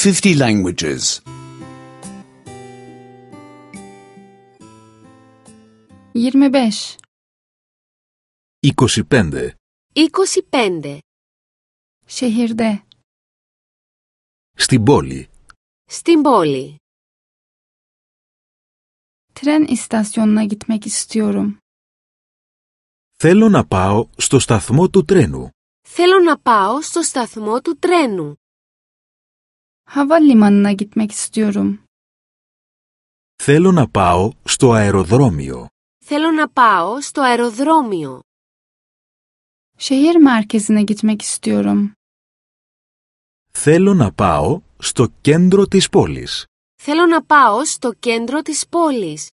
50 languages. 25. 25. 25. Şehirde. Στην πόλη. Στην πόλη. Tren istasyonuna gitmek istiyorum. Θέλω να πάω στο σταθμό του τρένου. Θέλω να πάω στο σταθμό του τρένου. Havalimanına gitmek istiyorum. Θέλω να πάω στο αεροδρόμιο. Θέλω να πάω στο αεροδρόμιο. Şehir merkezine gitmek istiyorum. Θέλω να πάω στο κέντρο της πόλης. Θέλω να πάω στο κέντρο της πόλης.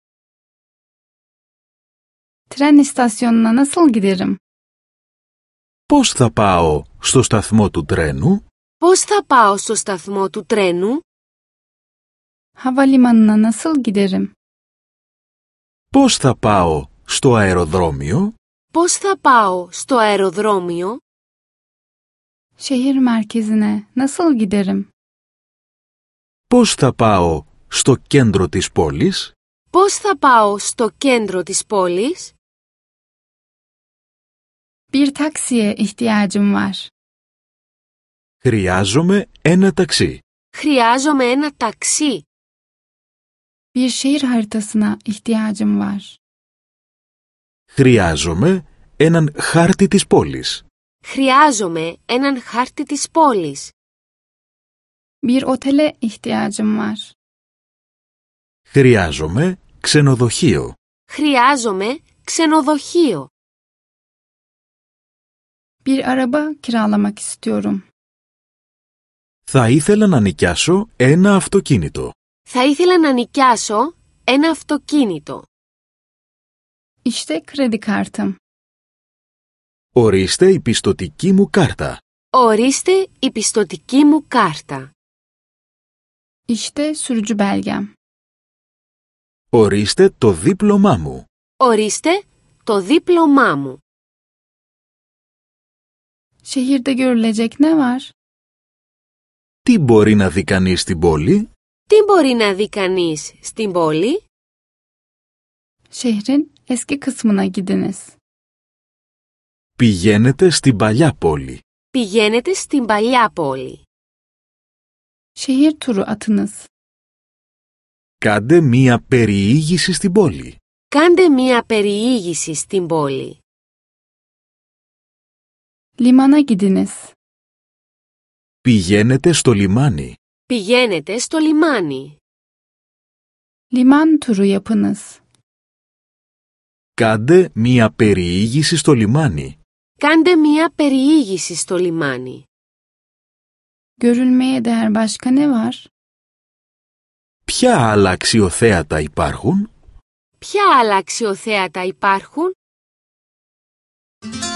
Tren istasyonuna nasıl giderim? Πώς θα πάω στο σταθμό του τρένου? Πώς θα πάω στο σταθμό του τρένου? Havalimanına nasıl giderim? Πώς θα πάω στο αεροδρόμιο? Πώς θα πάω στο αεροδρόμιο? Şehir merkezine nasıl giderim? Πώς θα πάω στο κέντρο της πόλης? Πώς θα πάω στο κέντρο της πόλης? Bir taksiye ihtiyacım var. Χρειάζομαι ένα ταξί. Χρειάζομαι ένα ταξί. Bir şehir haritasına ihtiyacım var. Χρειάζομαι έναν χάρτη της πόλης. Χρειάζομαι έναν χάρτη της πόλης. Bir otele ihtiyacım var. Χρειάζομαι ξενοδοχείο. Χρειάζομαι ξενοδοχείο. Bir araba kiralamak istiyorum. Θα ήθελα να νοικιάσω ένα αυτοκίνητο. Θα ήθελα να νοικιάσω ένα αυτοκίνητο. İşte kredi kartım. Ορίστε η πιστωτική μου κάρτα. Ορίστε η πιστωτική μου κάρτα. İşte sürücü belgem. Ορίστε το δίπλωμά μου. Ορίστε το δίπλωμά μου. Şehirde görülecek ne var? Τι μπορεί να δει κανείς στην πόλη? Τι μπορεί να δει κανείς στην πόλη? Şehrin eski kısmına gidiniz. Πηγαίνετε στην παλιά πόλη. Πηγαίνετε στην παλιά πόλη. Şehir turu atınız. Κάντε μία περιήγηση στην πόλη. Κάντε μία περιήγηση στην πόλη. Limana gidiniz. Πηγαίνετε στο λιμάνι. Πηγαίνετε στο λιμάνι. Liman turu yapınız. Κάντε μία περιήγηση στο λιμάνι. Κάντε μία περιήγηση στο λιμάνι. Görülmeye değer başka ne var? Ποια άλλα αξιοθέατα υπάρχουν? Ποια άλλα αξιοθέατα υπάρχουν?